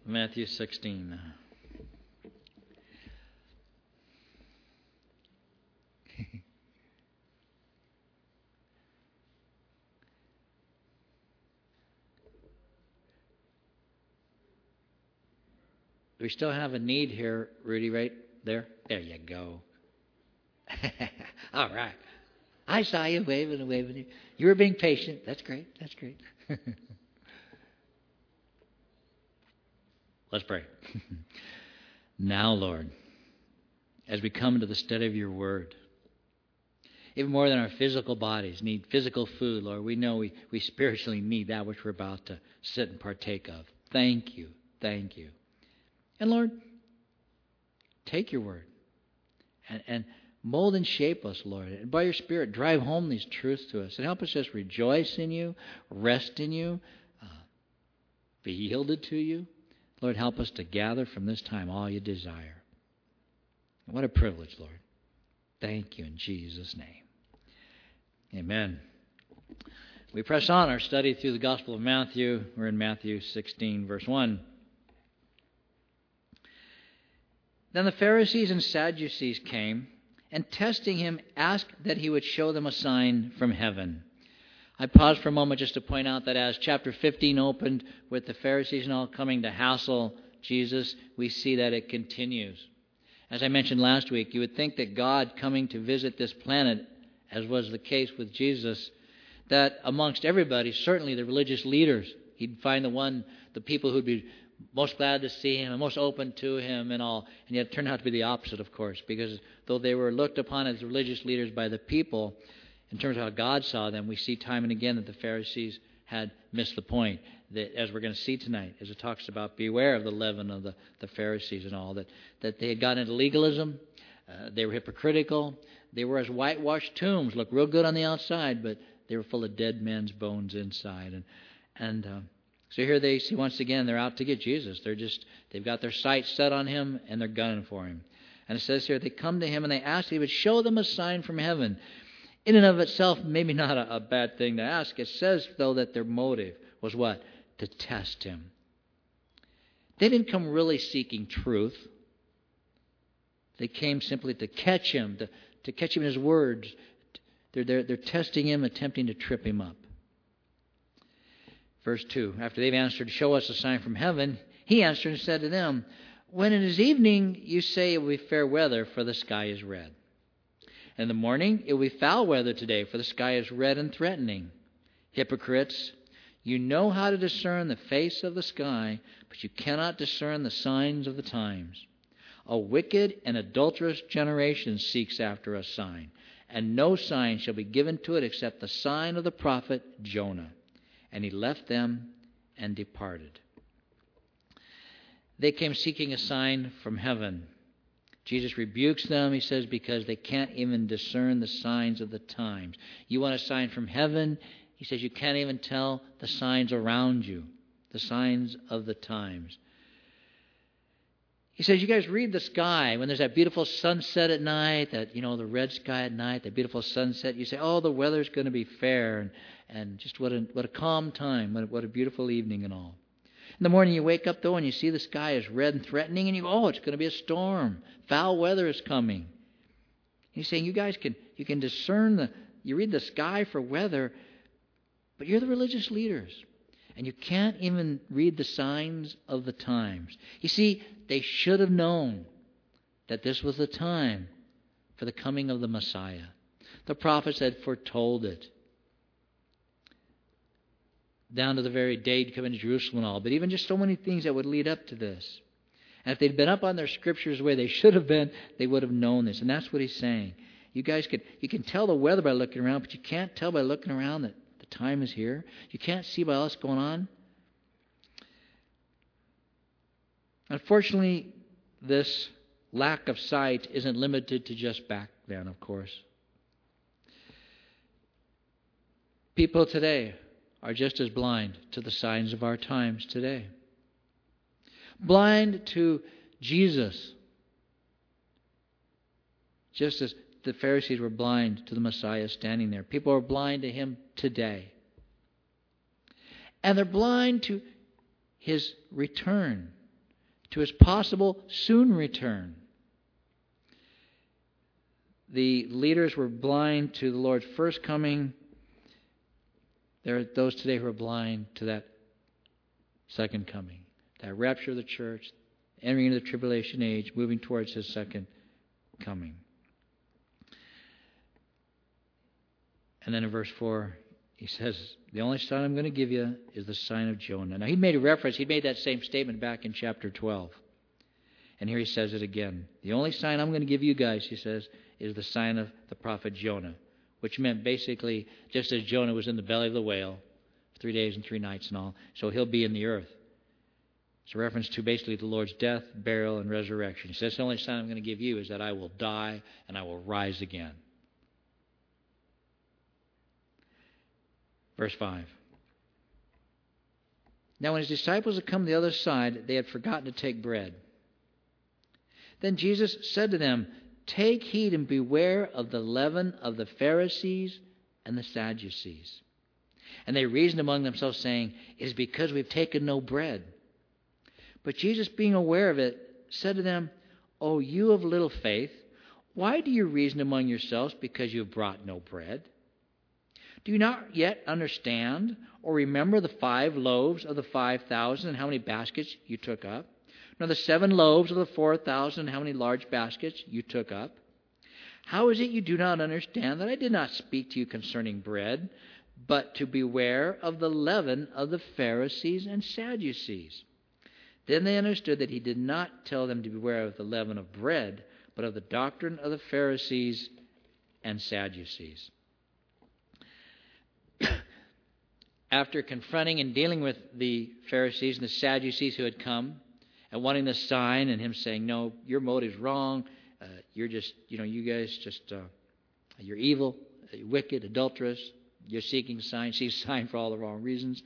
Matthew 16. Do we still have a need here, Rudy, right there? There you go. All right. I saw you waving and waving. You were being patient. That's great. That's great. Let's pray. Now, Lord, as we come to the study of your word, even more than our physical bodies need physical food, Lord, we know we spiritually need that which we're about to sit and partake of. Thank you. Thank you. And Lord, take your word and mold and shape us, Lord. And by your Spirit, drive home these truths to us. And help us just rejoice in you, rest in you, be yielded to you. Lord, help us to gather from this time all you desire. What a privilege, Lord. Thank you in Jesus' name. Amen. We press on our study through the Gospel of Matthew. We're in Matthew 16, verse 1. Then the Pharisees and Sadducees came, and testing him, asked that he would show them a sign from heaven. I pause for a moment just to point out that as chapter 15 opened with the Pharisees and all coming to hassle Jesus, we see that it continues. As I mentioned last week, you would think that God coming to visit this planet, as was the case with Jesus, that amongst everybody, certainly the religious leaders, he'd find the people who'd be most glad to see him and most open to him and all. And yet it turned out to be the opposite, of course, because though they were looked upon as religious leaders by the people, in terms of how God saw them, we see time and again that the Pharisees had missed the point. That, as we're going to see tonight, as it talks about beware of the leaven of the Pharisees and all, that they had gotten into legalism, they were hypocritical, they were as whitewashed tombs, looked real good on the outside, but they were full of dead men's bones inside. So here they see once again they're out to get Jesus. They've got their sights set on him and they're gunning for him. And it says here they come to him and they ask he would show them a sign from heaven. In and of itself, maybe not a bad thing to ask. It says, though, that their motive was what? To test him. They didn't come really seeking truth. They came simply to catch him, to catch him in his words. They're testing him, attempting to trip him up. Verse 2, after they've answered, show us a sign from heaven, he answered and said to them, when it is evening, you say it will be fair weather, for the sky is red. In the morning, it will be foul weather today, for the sky is red and threatening. Hypocrites, you know how to discern the face of the sky, but you cannot discern the signs of the times. A wicked and adulterous generation seeks after a sign, and no sign shall be given to it except the sign of the prophet Jonah. And he left them and departed. They came seeking a sign from heaven. Jesus rebukes them, he says, because they can't even discern the signs of the times. You want a sign from heaven? He says you can't even tell the signs around you, the signs of the times. He says, you guys read the sky. When there's that beautiful sunset at night, the red sky at night, that beautiful sunset, you say, oh, the weather's going to be fair. And just what a calm time, what a beautiful evening and all. In the morning you wake up, though, and you see the sky is red and threatening, and you go, oh, it's going to be a storm. Foul weather is coming. He's saying you guys can discern, you read the sky for weather, but you're the religious leaders. And you can't even read the signs of the times. You see, they should have known that this was the time for the coming of the Messiah. The prophets had foretold it. Down to the very day to come into Jerusalem and all. But even just so many things that would lead up to this. And if they'd been up on their scriptures the way they should have been, they would have known this. And that's what he's saying. You can tell the weather by looking around, but you can't tell by looking around that the time is here. You can't see by what's going on. Unfortunately, this lack of sight isn't limited to just back then, of course. People today are just as blind to the signs of our times today. Blind to Jesus, just as the Pharisees were blind to the Messiah standing there. People are blind to him today. And they're blind to his return. to His possible soon return. The leaders were blind to the Lord's first coming. There are those today who are blind to that second coming, that rapture of the church, entering into the tribulation age, moving towards His second coming. And then in verse 4, He says, the only sign I'm going to give you is the sign of Jonah. Now, He made that same statement back in chapter 12. And here He says it again. The only sign I'm going to give you guys, He says, is the sign of the prophet Jonah, which meant basically just as Jonah was in the belly of the whale, 3 days and 3 nights and all, so he'll be in the earth. It's a reference to basically the Lord's death, burial, and resurrection. He says, the only sign I'm going to give you is that I will die and I will rise again. Verse 5. Now when His disciples had come to the other side, they had forgotten to take bread. Then Jesus said to them, take heed and beware of the leaven of the Pharisees and the Sadducees. And they reasoned among themselves, saying, it is because we've taken no bread. But Jesus, being aware of it, said to them, O you of little faith, why do you reason among yourselves because you have brought no bread? Do you not yet understand or remember the 5 loaves of the 5,000 and how many baskets you took up? Nor the 7 loaves of the 4,000 and how many large baskets you took up? How is it you do not understand that I did not speak to you concerning bread, but to beware of the leaven of the Pharisees and Sadducees? Then they understood that He did not tell them to beware of the leaven of bread, but of the doctrine of the Pharisees and Sadducees. After confronting and dealing with the Pharisees and the Sadducees who had come and wanting the sign, and Him saying, no, your motive's wrong. You're just, you guys just, you're evil, you're wicked, adulterous. You're seeking a sign. Seek a sign for all the wrong reasons.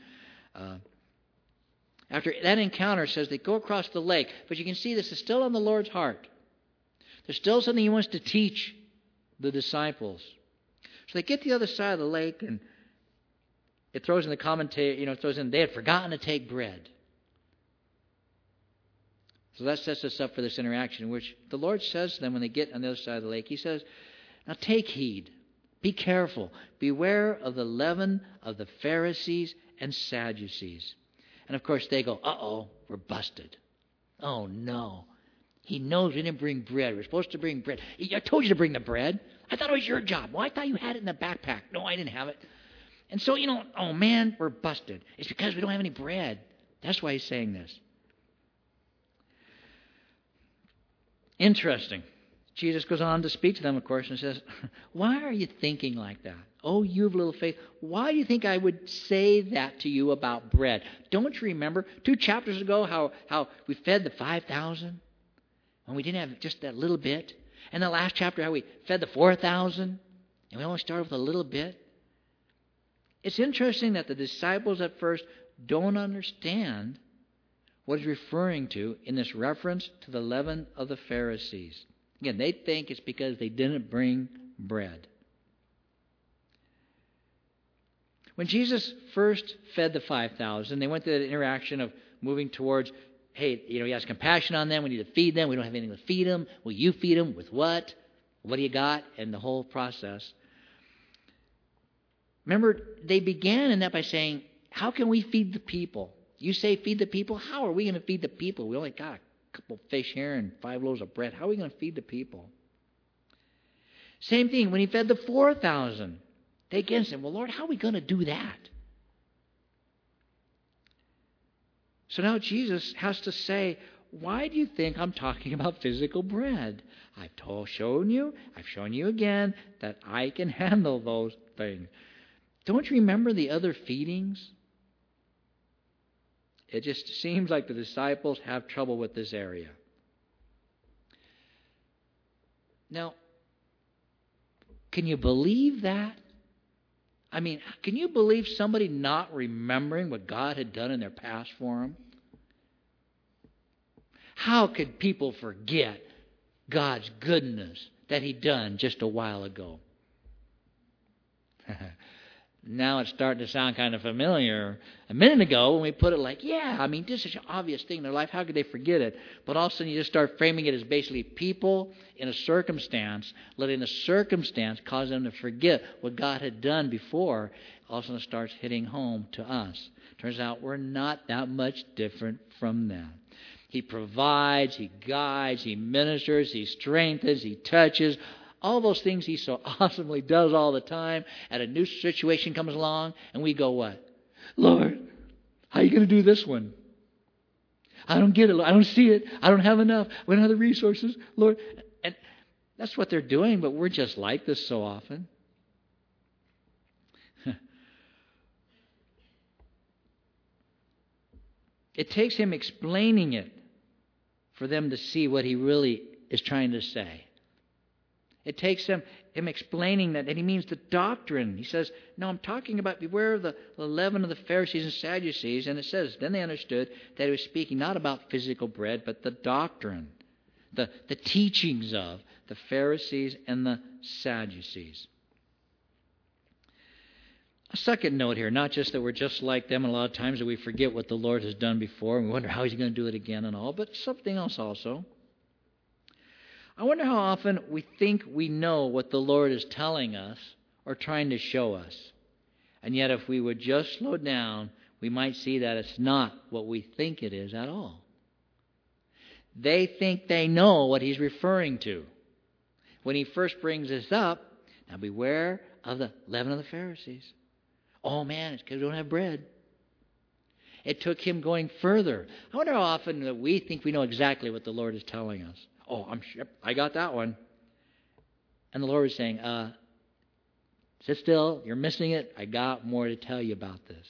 After that encounter, it says they go across the lake. But you can see this is still on the Lord's heart. There's still something He wants to teach the disciples. So they get to the other side of the lake, and it throws in the commentary, they had forgotten to take bread. So that sets us up for this interaction in which the Lord says to them when they get on the other side of the lake, He says, now take heed, be careful, beware of the leaven of the Pharisees and Sadducees. And of course they go, uh-oh, we're busted. Oh no, He knows we didn't bring bread. We're supposed to bring bread. I told you to bring the bread. I thought it was your job. Well, I thought you had it in the backpack. No, I didn't have it. And so, oh man, we're busted. It's because we don't have any bread. That's why He's saying this. Interesting. Jesus goes on to speak to them, of course, and says, why are you thinking like that? Oh, you of little faith, why do you think I would say that to you about bread? Don't you remember 2 chapters ago how we fed the 5,000 when we didn't have just that little bit? And the last chapter, how we fed the 4,000 and we only started with a little bit? It's interesting that the disciples at first don't understand what He's referring to in this reference to the leaven of the Pharisees. Again, they think it's because they didn't bring bread. When Jesus first fed the 5,000, they went through that interaction of moving towards, hey, He has compassion on them. We need to feed them. We don't have anything to feed them. Will you feed them? With what? What do you got? And the whole process. Remember, they began in that by saying, how can we feed the people? You say feed the people? How are we going to feed the people? We only got a couple fish here and 5 loaves of bread. How are we going to feed the people? Same thing when He fed the 4,000. They again said, well, Lord, how are we going to do that? So now Jesus has to say, why do you think I'm talking about physical bread? I've shown you again that I can handle those things. Don't you remember the other feedings? It just seems like the disciples have trouble with this area. Now, can you believe that? I mean, can you believe somebody not remembering what God had done in their past for them? How could people forget God's goodness that He'd done just a while ago? Now it's starting to sound kind of familiar. A minute ago, when we put it like, this is an obvious thing in their life. How could they forget it? But all of a sudden, you just start framing it as basically people in a circumstance, letting the circumstance cause them to forget what God had done before. All of a sudden, it starts hitting home to us. Turns out we're not that much different from them. He provides, He guides, He ministers, He strengthens, He touches. All those things He so awesomely does all the time. And a new situation comes along, and we go, what? Lord, how are you going to do this one? I don't get it. I don't see it. I don't have enough. We don't have the resources. Lord. And that's what they're doing, but we're just like this so often. It takes Him explaining it for them to see what He really is trying to say. It takes him explaining that He means the doctrine. He says, no, I'm talking about beware of the leaven of the Pharisees and Sadducees. And it says, then they understood that He was speaking not about physical bread, but the doctrine, the teachings of the Pharisees and the Sadducees. A second note here, not just that we're just like them, and a lot of times that we forget what the Lord has done before, and we wonder how He's going to do it again and all, but something else also. I wonder how often we think we know what the Lord is telling us or trying to show us. And yet if we would just slow down, we might see that it's not what we think it is at all. They think they know what He's referring to. When He first brings this up, now beware of the leaven of the Pharisees. Oh man, it's because we don't have bread. It took Him going further. I wonder how often that we think we know exactly what the Lord is telling us. Oh, I'm sure I got that one. And the Lord was saying, sit still, you're missing it. I got more to tell you about this.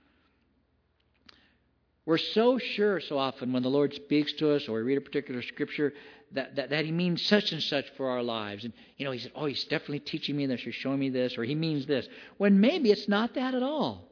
We're so sure so often when the Lord speaks to us or we read a particular scripture that He means such and such for our lives. And, He said, oh, He's definitely teaching me this or showing me this or He means this. When maybe it's not that at all.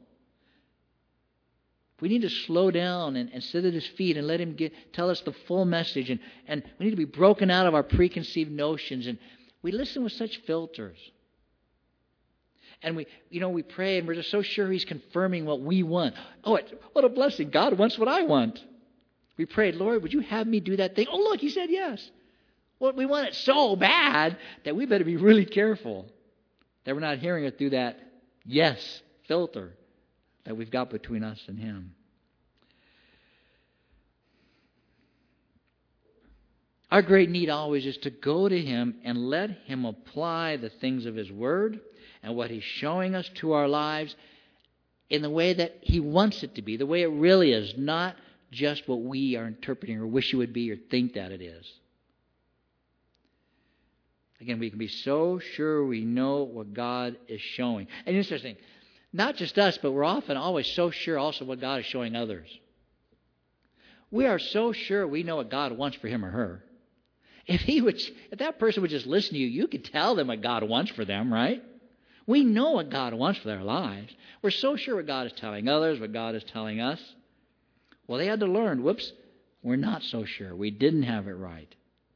We need to slow down and sit at His feet and let Him tell us the full message. And we need to be broken out of our preconceived notions. And we listen with such filters. And we pray and we're just so sure He's confirming what we want. Oh, what a blessing. God wants what I want. We prayed, Lord, would you have me do that thing? Oh, look, He said yes. Well, we want it so bad that we better be really careful that we're not hearing it through that yes filter that we've got between us and Him. Our great need always is to go to Him and let Him apply the things of His Word and what He's showing us to our lives in the way that He wants it to be, the way it really is, not just what we are interpreting or wish it would be or think that it is. Again, we can be so sure we know what God is showing. And it's interesting. Not just us, but we're often always so sure also what God is showing others. We are so sure we know what God wants for him or her. If that person would just listen to you, you could tell them what God wants for them, right? We know what God wants for their lives. We're so sure what God is telling others, what God is telling us. Well, they had to learn, we're not so sure. We didn't have it right.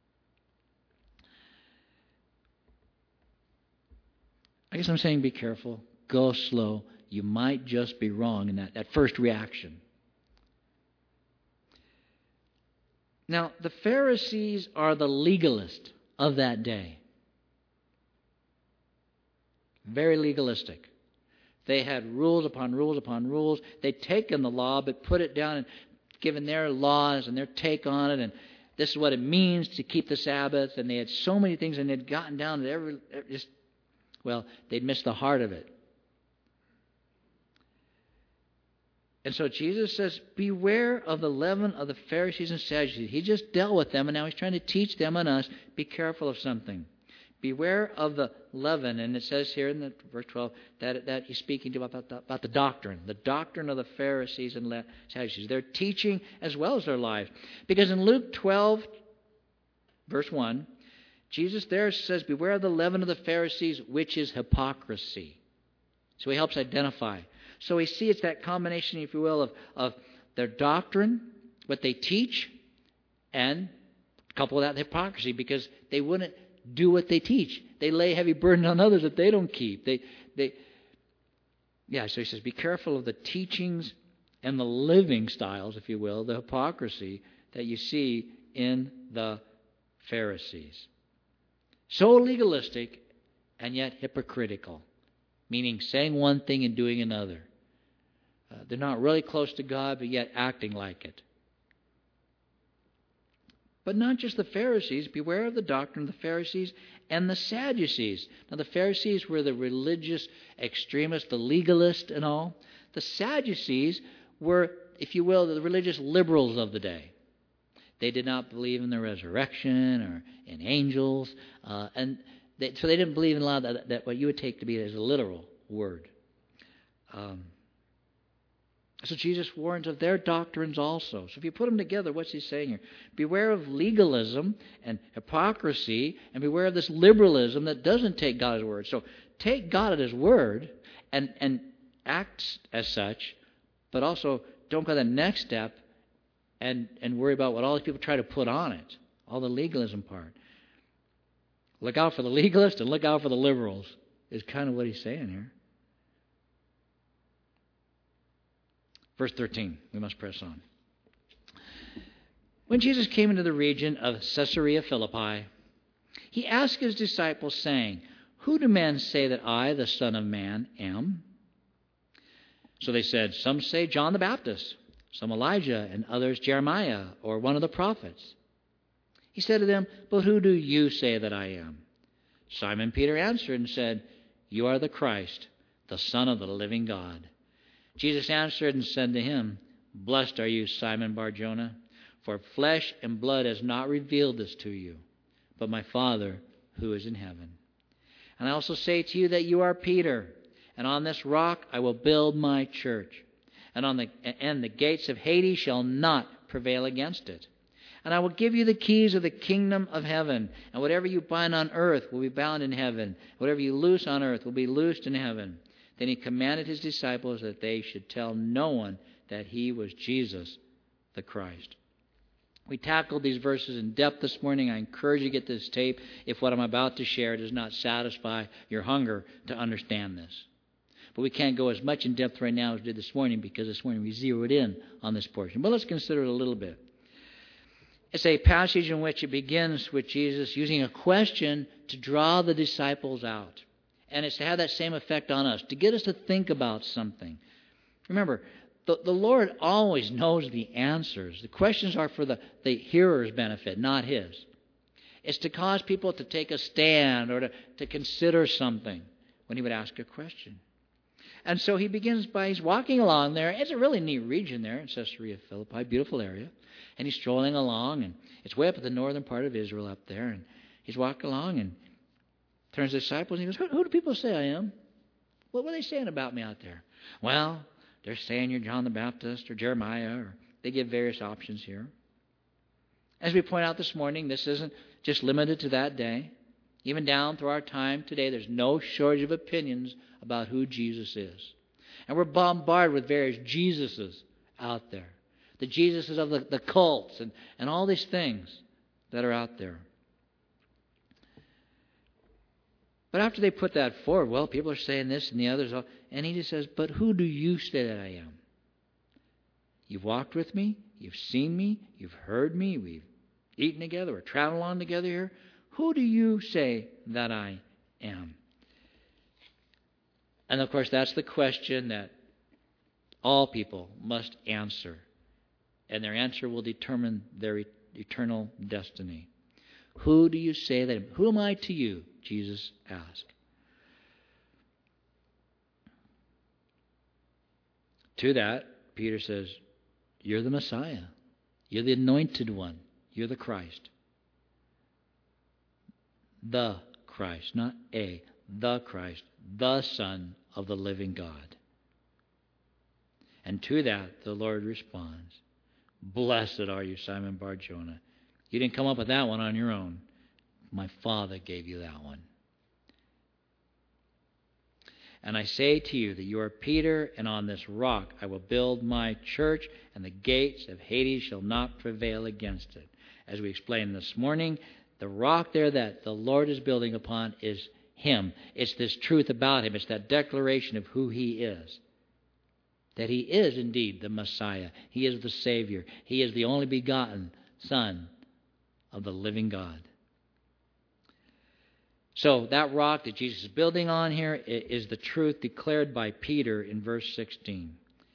I guess I'm saying be careful. Go slow. You might just be wrong in that first reaction. Now, the Pharisees are the legalists of that day. Very legalistic. They had rules upon rules upon rules. They'd taken the law, but put it down and given their laws and their take on it. And this is what it means to keep the Sabbath. And they had so many things, and they'd gotten down to they'd missed the heart of it. And so Jesus says, beware of the leaven of the Pharisees and Sadducees. He just dealt with them, and now He's trying to teach them and us, be careful of something. Beware of the leaven. And it says here in verse 12 that He's speaking about the doctrine of the Pharisees and Sadducees. Their teaching as well as their lives. Because in Luke 12, verse 1, Jesus there says, beware of the leaven of the Pharisees, which is hypocrisy. So He helps identify. So we see it's that combination, if you will, of their doctrine, what they teach, and couple that with hypocrisy, because they wouldn't do what they teach. They lay heavy burden on others that they don't keep. So he says, be careful of the teachings and the living styles, if you will, the hypocrisy that you see in the Pharisees. So legalistic and yet hypocritical, meaning saying one thing and doing another. They're not really close to God, but yet acting like it. But not just the Pharisees. Beware of the doctrine of the Pharisees and the Sadducees. Now, the Pharisees were the religious extremists, the legalists and all. The Sadducees were, if you will, the religious liberals of the day. They did not believe in the resurrection or in angels. So they didn't believe in a lot of that what you would take to be as a literal word. So Jesus warns of their doctrines also. So if you put them together, what's he saying here? Beware of legalism and hypocrisy, and beware of this liberalism that doesn't take God at His word. So take God at His word and act as such, but also don't go the next step and worry about what all these people try to put on it, all the legalism part. Look out for the legalists and look out for the liberals is kind of what he's saying here. Verse 13, we must press on. When Jesus came into the region of Caesarea Philippi, he asked his disciples, saying, Who do men say that I, the Son of Man, am? So they said, Some say John the Baptist, some Elijah, and others Jeremiah, or one of the prophets. He said to them, But who do you say that I am? Simon Peter answered and said, You are the Christ, the Son of the living God. Jesus answered and said to him, Blessed are you, Simon Bar-Jonah, for flesh and blood has not revealed this to you, but my Father who is in heaven. And I also say to you that you are Peter, and on this rock I will build my church, and the gates of Hades shall not prevail against it. And I will give you the keys of the kingdom of heaven, and whatever you bind on earth will be bound in heaven, whatever you loose on earth will be loosed in heaven. Then he commanded his disciples that they should tell no one that he was Jesus the Christ. We tackled these verses in depth this morning. I encourage you to get this tape if what I'm about to share does not satisfy your hunger to understand this. But we can't go as much in depth right now as we did this morning because this morning we zeroed in on this portion. But let's consider it a little bit. It's a passage in which it begins with Jesus using a question to draw the disciples out. And it's to have that same effect on us, to get us to think about something. Remember, the Lord always knows the answers. The questions are for the hearer's benefit, not His. It's to cause people to take a stand or to consider something when He would ask a question. And so He begins by, He's walking along there. It's a really neat region there in Caesarea Philippi, beautiful area. And He's strolling along, and it's way up at the northern part of Israel up there. And He's walking along and turns to the disciples and he goes, Who do people say I am? What are they saying about me out there? Well, they're saying you're John the Baptist or Jeremiah, or they give various options here. As we point out this morning, this isn't just limited to that day. Even down through our time today, there's no shortage of opinions about who Jesus is. And we're bombarded with various Jesuses out there. The Jesuses of the cults and all these things that are out there. But after they put that forward, well, people are saying this and the others. And he just says, But who do you say that I am? You've walked with me. You've seen me. You've heard me. We've eaten together. We're traveling along together here. Who do you say that I am? And, of course, that's the question that all people must answer. And their answer will determine their eternal destiny. Who do you say that I am? Who am I to you? Jesus asked. To that, Peter says, You're the Messiah. You're the anointed one. You're the Christ. The Christ, not a, the Christ, the Son of the living God. And to that, the Lord responds, Blessed are you, Simon Bar-Jonah. You didn't come up with that one on your own. My Father gave you that one. And I say to you that you are Peter, and on this rock I will build my church, and the gates of Hades shall not prevail against it. As we explained this morning, the rock there that the Lord is building upon is Him. It's this truth about Him. It's that declaration of who He is. That He is indeed the Messiah. He is the Savior. He is the only begotten Son of the living God. So that rock that Jesus is building on here is the truth declared by Peter in verse 16.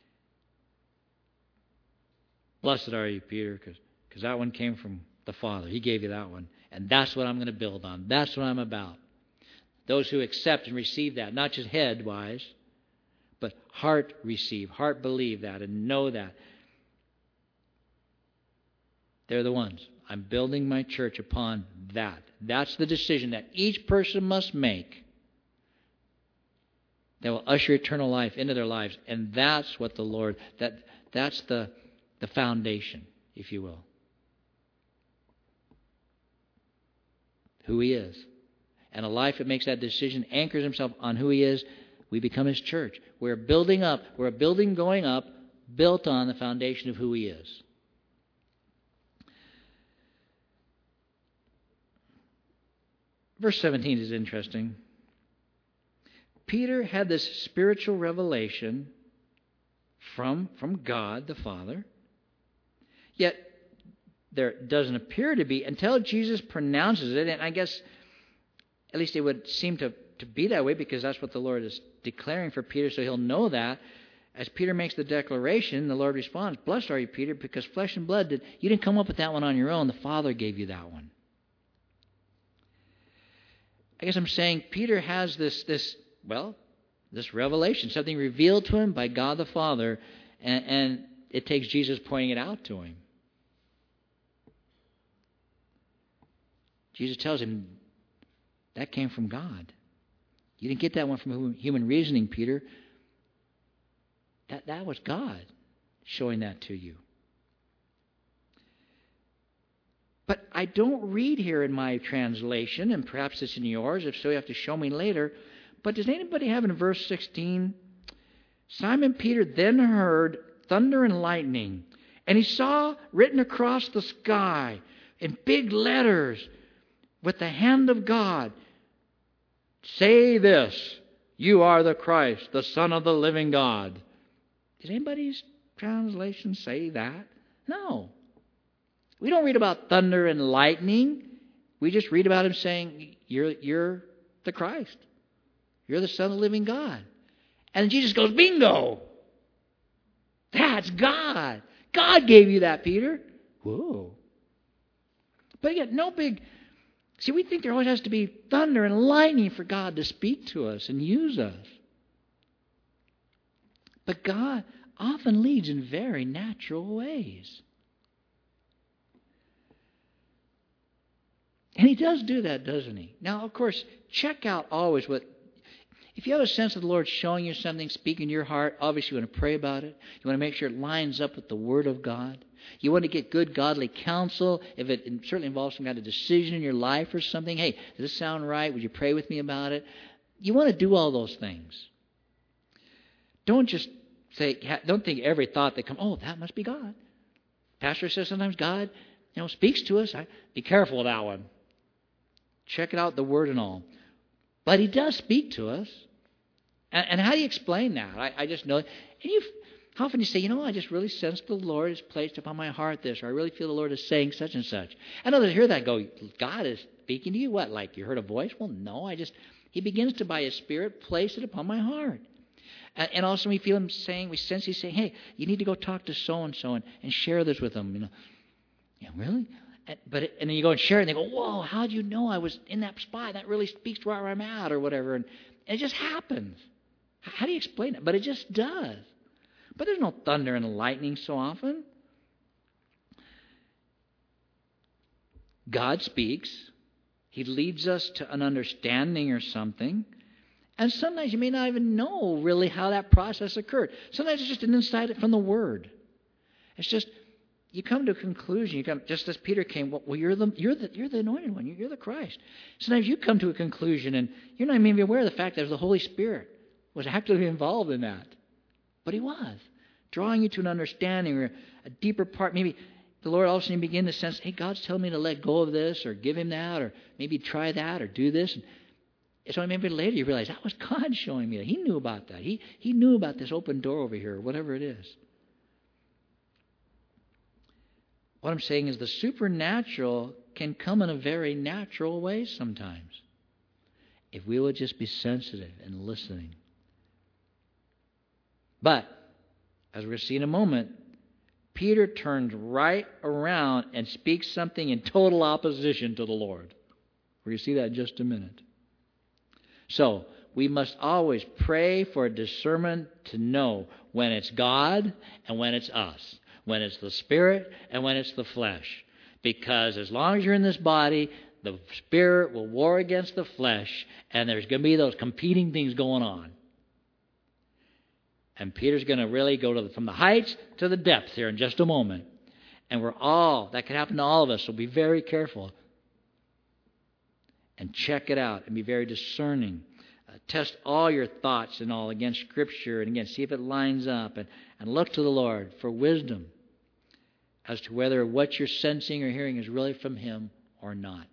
Blessed are you, Peter, because that one came from the Father. He gave you that one. And that's what I'm going to build on. That's what I'm about. Those who accept and receive that, not just head-wise, but heart receive, heart believe that, and know that. They're the ones. I'm building my church upon that. That's the decision that each person must make that will usher eternal life into their lives. And that's what the Lord, that's the foundation, if you will. Who He is. And a life that makes that decision, anchors himself on who He is, we become His church. We're building up, we're a building going up, built on the foundation of who He is. Verse 17 is interesting. Peter had this spiritual revelation from God the Father, yet there doesn't appear to be until Jesus pronounces it, and I guess at least it would seem to be that way because that's what the Lord is declaring for Peter, so he'll know that. As Peter makes the declaration, the Lord responds, "Blessed are you, Peter, because flesh and blood you didn't come up with that one on your own. The Father gave you that one." I guess I'm saying Peter has this revelation, something revealed to him by God the Father, and it takes Jesus pointing it out to him. Jesus tells him, that came from God. You didn't get that one from human reasoning, Peter. That was God showing that to you. But I don't read here in my translation, and perhaps it's in yours. If so, you have to show me later. But does anybody have in verse 16? Simon Peter then heard thunder and lightning, and he saw written across the sky in big letters with the hand of God, "Say this, you are the Christ, the Son of the living God." Did anybody's translation say that? No. We don't read about thunder and lightning. We just read about Him saying, you're the Christ. You're the Son of the living God. And Jesus goes, bingo! That's God. God gave you that, Peter. Whoa. But again, no big... See, we think there always has to be thunder and lightning for God to speak to us and use us. But God often leads in very natural ways. And He does do that, doesn't He? Now, of course, check out always what... If you have a sense of the Lord showing you something, speaking to your heart, obviously you want to pray about it. You want to make sure it lines up with the Word of God. You want to get good godly counsel. If it certainly involves some kind of decision in your life or something, hey, does this sound right? Would you pray with me about it? You want to do all those things. Don't just say, don't think every thought that comes, oh, that must be God. Pastor says sometimes God, speaks to us. Be careful with that one. Check it out, the Word and all. But He does speak to us. And how do you explain that? I just know. And how often you say, I just really sense the Lord has placed upon my heart this, or I really feel the Lord is saying such and such. And others hear that and go, God is speaking to you? What, like you heard a voice? Well, no, He begins to, by His Spirit, place it upon my heart. And also we feel Him saying, we sense He's saying, hey, you need to go talk to so-and-so and share this with them. Yeah, really? And then you go and share it, and they go, whoa, how'd you know I was in that spot? That really speaks to where I'm at, or whatever. And it just happens. How do you explain it? But it just does. But there's no thunder and lightning so often. God speaks. He leads us to an understanding or something. And sometimes you may not even know really how that process occurred. Sometimes it's just an insight from the Word. It's just... You come to a conclusion. Just as Peter came. Well, you're the anointed one. You're the Christ. Sometimes you come to a conclusion, and you're not even aware of the fact that the Holy Spirit was actively involved in that. But He was drawing you to an understanding or a deeper part. Maybe the Lord also begin to sense, hey, God's telling me to let go of this, or give Him that, or maybe try that, or do this. It's only maybe later you realize that was God showing me that. He knew about that. He knew about this open door over here, whatever it is. What I'm saying is the supernatural can come in a very natural way sometimes, if we would just be sensitive and listening. But, as we're going to see in a moment, Peter turns right around and speaks something in total opposition to the Lord. We're going to see that in just a minute. So, we must always pray for discernment to know when it's God and when it's us, when it's the Spirit and when it's the flesh. Because as long as you're in this body, the Spirit will war against the flesh, and there's going to be those competing things going on. And Peter's going to really go from the heights to the depths here in just a moment. And that can happen to all of us, so be very careful. And check it out and be very discerning. Test all your thoughts and all against Scripture, and again, see if it lines up, and look to the Lord for wisdom as to whether what you're sensing or hearing is really from Him or not.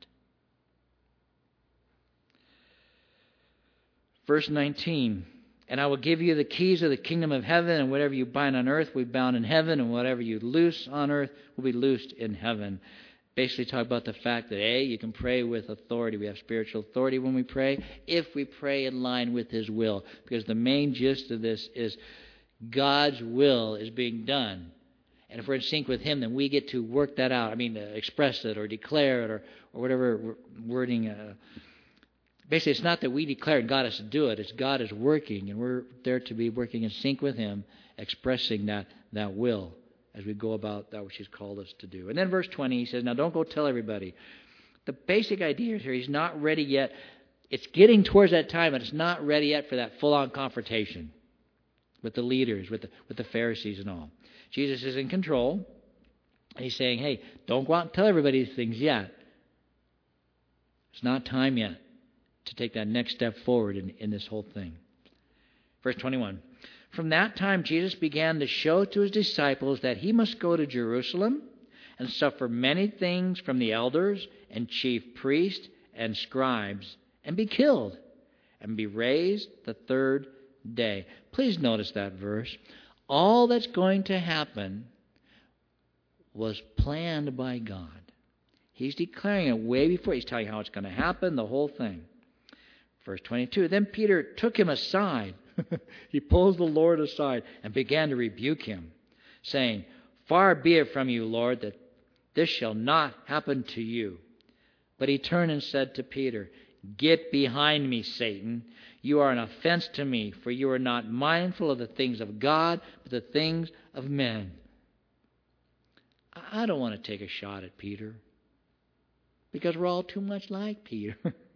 Verse 19, and I will give you the keys of the kingdom of heaven, and whatever you bind on earth will be bound in heaven, and whatever you loose on earth will be loosed in heaven. Basically talk about the fact that, you can pray with authority. We have spiritual authority when we pray, if we pray in line with His will. Because the main gist of this is God's will is being done. And if we're in sync with Him, then we get to work that out. Express it or declare it or whatever wording. Basically, it's not that we declare and God has to do it. It's God is working, and we're there to be working in sync with Him, expressing that will as we go about that which He's called us to do. And then verse 20, he says, now don't go tell everybody. The basic idea here, He's not ready yet. It's getting towards that time, but it's not ready yet for that full-on confrontation with the leaders, with the Pharisees and all. Jesus is in control, and He's saying, hey, don't go out and tell everybody these things yet. It's not time yet to take that next step forward in this whole thing. Verse 21. From that time, Jesus began to show to His disciples that He must go to Jerusalem and suffer many things from the elders and chief priests and scribes and be killed and be raised the third day. Please notice that verse. All that's going to happen was planned by God. He's declaring it way before. He's telling you how it's going to happen, the whole thing. Verse 22, then Peter took Him aside. He pulls the Lord aside and began to rebuke Him, saying, far be it from you, Lord, that this shall not happen to you. But He turned and said to Peter, get behind me, Satan. You are an offense to me, for you are not mindful of the things of God, but the things of men. I don't want to take a shot at Peter, because we're all too much like Peter.